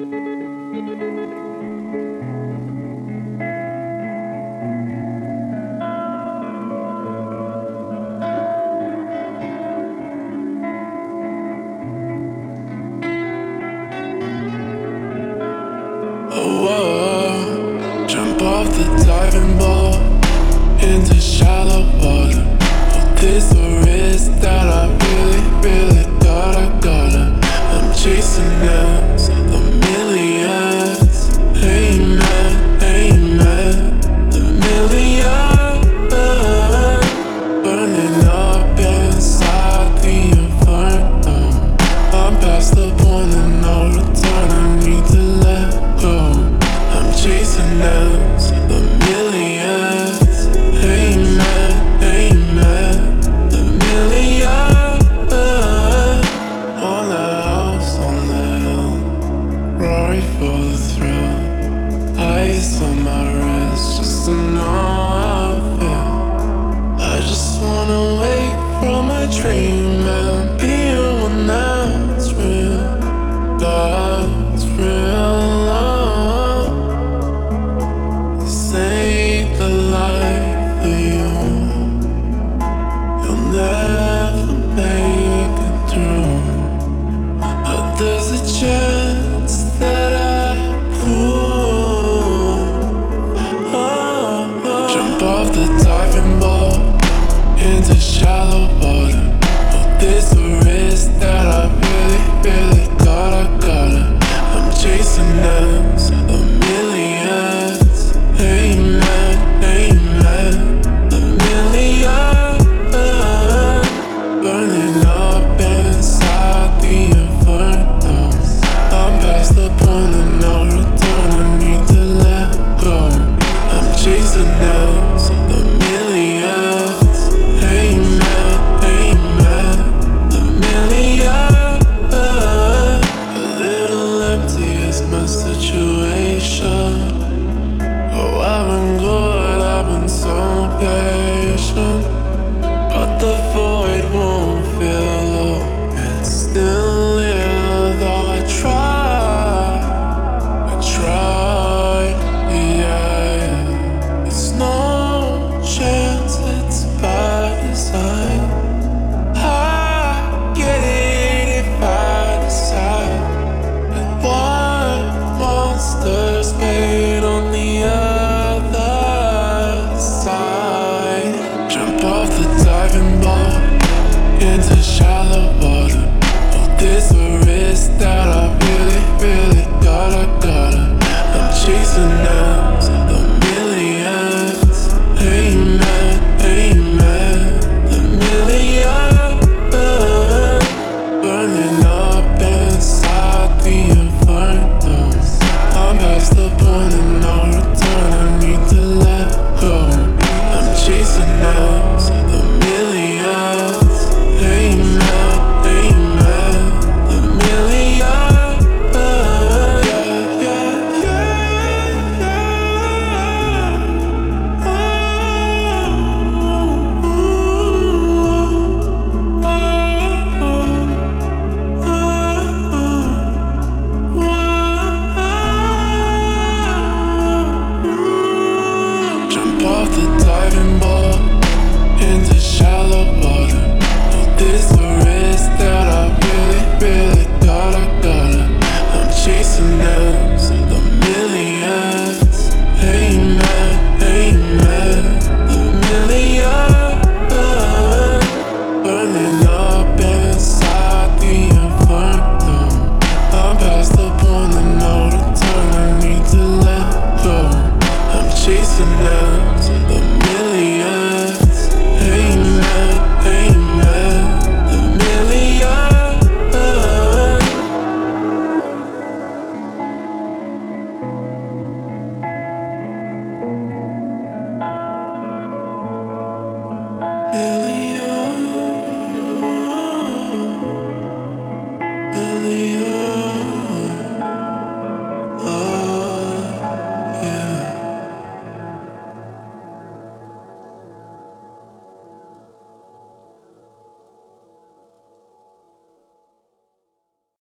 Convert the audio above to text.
Whoa, jump off the diving board into shallow water. Oh, this the risk that I really gotta. I'm chasing ends, the millions. Amen, the millions. Burning up inside the inferno. I'm past the point of no return. I need to let go. I'm chasing ends, the millions. Amen, the millions. On the house, on the hill, Rory for the thrill. Ice on my wrist, just to know how I feel. I just wanna wake from a dream and be one that's real. That's real. This ain't the life for you. You'll never make it through. But there's a chance that I could. Jump off the diving board into shallow water. Oh, this a risk that I really gotta. I'm chasing ends, the millions. Amen, the millions. Burning up inside the inferno. I'm past the point of no return. I need to let go. I'm chasing ends, the millions. Amen, the millions. A little empty is my situation. Oh, I've been good, I've been so patient. But the void won't fill. It's still here, though I try, yeah. It's no chance, it's by design. I get it if I decide. And one monster's made on the other side. Jump off the diving board into shallow water. Oh, this a risk that I really gotta. I'm chasing ends, the millions. Amen, the millions. Burning up inside the inferno. I'm past the point of no return. I need to let go. I'm chasing ends, the millions. Amen, the millions. Jump off the diving board into shallow water. Oh, this a risk that I really gotta. I'm chasing ends, the millions. Amen, the millions. Burning up inside the inferno. I'm past the point of no return. I need to let go. I'm chasing ends, the millions. Amen, the millions. Millions.